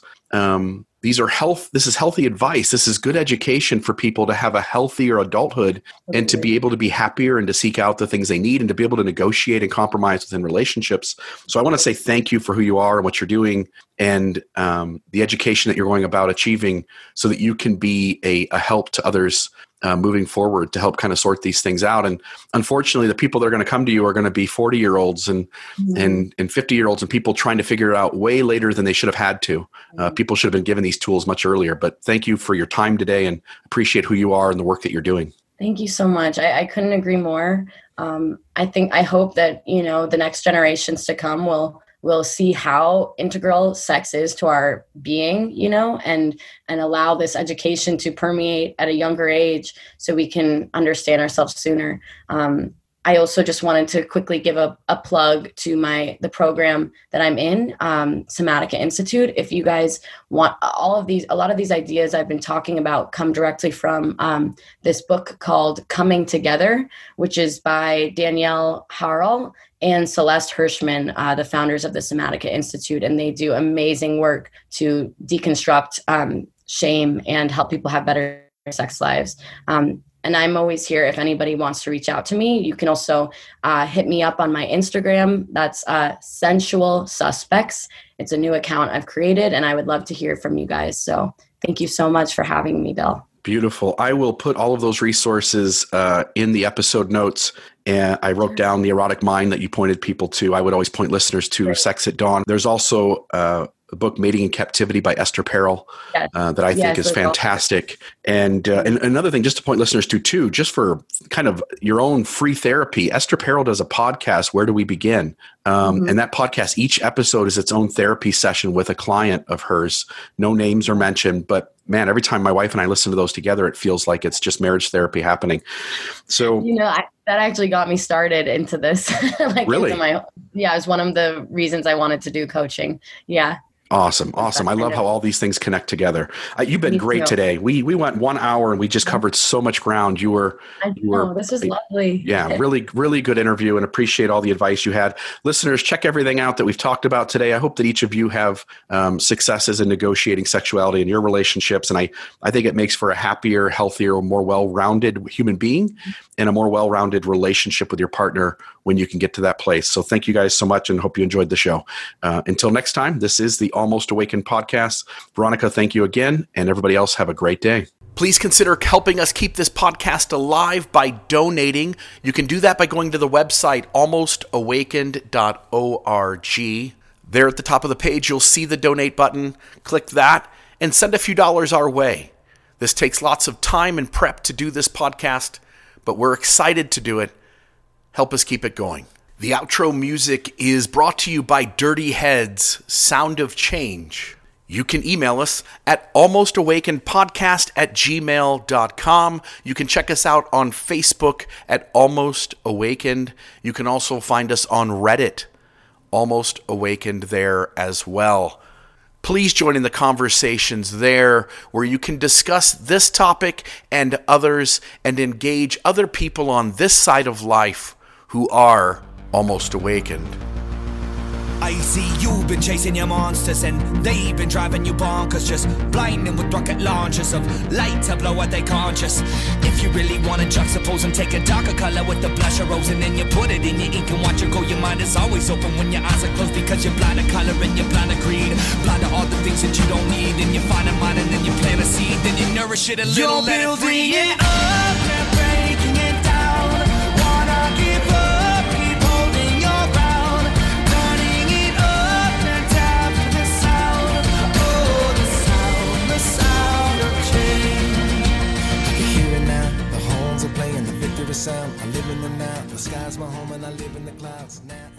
This is healthy advice. This is good education for people to have a healthier adulthood and to be able to be happier and to seek out the things they need and to be able to negotiate and compromise within relationships. So I want to say thank you for who you are and what you're doing and the education that you're going about achieving so that you can be a help to others moving forward to help kind of sort these things out. And unfortunately, the people that are going to come to you are going to be 40-year-olds and 50-year-olds and people trying to figure it out way later than they should have had to. People should have been given these tools much earlier. But thank you for your time today and appreciate who you are and the work that you're doing. Thank you so much. I couldn't agree more. I hope that, the next generations to come will see how integral sex is to our being, and allow this education to permeate at a younger age so we can understand ourselves sooner. I also just wanted to quickly give a plug to the program that I'm in, Somatica Institute. If you guys want a lot of these ideas I've been talking about come directly from this book called Coming Together, which is by Danielle Harrell and Celeste Hirschman, the founders of the Somatica Institute. And they do amazing work to deconstruct shame and help people have better sex lives. And I'm always here if anybody wants to reach out to me. You can also hit me up on my Instagram. That's Sensual Suspects. It's a new account I've created, and I would love to hear from you guys. So thank you so much for having me, Bill. Beautiful. I will put all of those resources in the episode notes. And I wrote down The Erotic Mind that you pointed people to. I would always point listeners to Sex at Dawn. There's also a book, Mating in Captivity by Esther Perel, that I think is fantastic. And another thing, just to point listeners to too, just for kind of your own free therapy, Esther Perel does a podcast, Where Do We Begin? And that podcast, each episode is its own therapy session with a client of hers. No names are mentioned, but man, every time my wife and I listen to those together, it feels like it's just marriage therapy happening. So, that actually got me started into this. Really? It was one of the reasons I wanted to do coaching. Yeah. Awesome. I love how all these things connect together. You've been great today. We went 1 hour and we just covered so much ground. This was lovely. Yeah, really, really good interview and appreciate all the advice you had. Listeners, check everything out that we've talked about today. I hope that each of you have successes in negotiating sexuality in your relationships. And I think it makes for a happier, healthier, more well-rounded human being and a more well-rounded relationship with your partner when you can get to that place. So thank you guys so much and hope you enjoyed the show. Until next time, this is the Almost Awakened podcast. Veronica, thank you again. And everybody else, have a great day. Please consider helping us keep this podcast alive by donating. You can do that by going to the website, almostawakened.org. There at the top of the page, you'll see the donate button. Click that and send a few dollars our way. This takes lots of time and prep to do this podcast, but we're excited to do it. Help us keep it going. The outro music is brought to you by Dirty Heads, Sound of Change. You can email us at almostawakenedpodcast@gmail.com. You can check us out on Facebook at Almost Awakened. You can also find us on Reddit, Almost Awakened there as well. Please join in the conversations there where you can discuss this topic and others and engage other people on this side of life who are almost awakened. I see you've been chasing your monsters and they've been driving you bonkers, just blinding with rocket launchers of light to blow out their conscious. If you really want to juxtapose and take a darker color with the blush of rose and then you put it in your ink and watch it go, your mind is always open when your eyes are closed because you're blind to color and you're blind to greed, blind to all the things that you don't need, and you find a mind and then you plant a seed, then you nourish it a little, let it free it up and breaking it down. Wanna give up. Playing the victory sound. I live in the now. The sky's my home and I live in the clouds now.